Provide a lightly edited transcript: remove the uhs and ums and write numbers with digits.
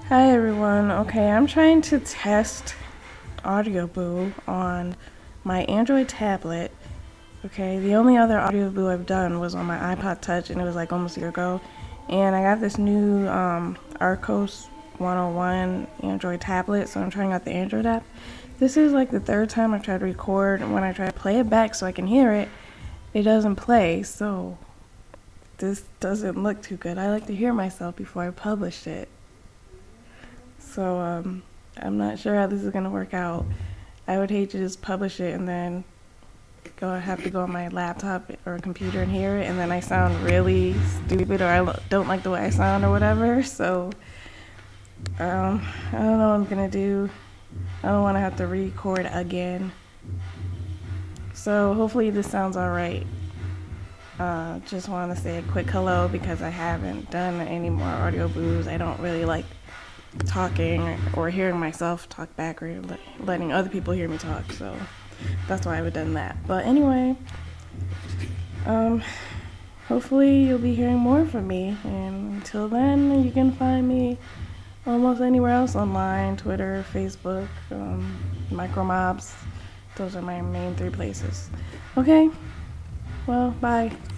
Hi everyone. Okay, I'm trying to test AudioBoo on my Android tablet. Okay, the only other AudioBoo I've done was on my iPod Touch, and it was like almost a year ago. And I got this new Arcos 101 Android tablet, so I'm trying out the Android app. This is like the third time I've tried to record, and when I try to play it back so I can hear it, it doesn't play. So this doesn't look too good. I like to hear myself before I publish it. So I'm not sure how this is gonna work out. I would hate to just publish it and then have to go on my laptop or computer and hear it, and then I sound really stupid or I don't like the way I sound or whatever. So I don't know what I'm gonna do. I don't want to have to record again. So hopefully this sounds alright. Just want to say a quick hello because I haven't done any more audio boos. I don't really like talking or hearing myself talk back or letting other people hear me talk, so that's why I haven't done that. But anyway, hopefully you'll be hearing more from me, and until then you can find me almost anywhere else online: Twitter, Facebook, Micromobs. Those are my main three places. Okay, well, bye.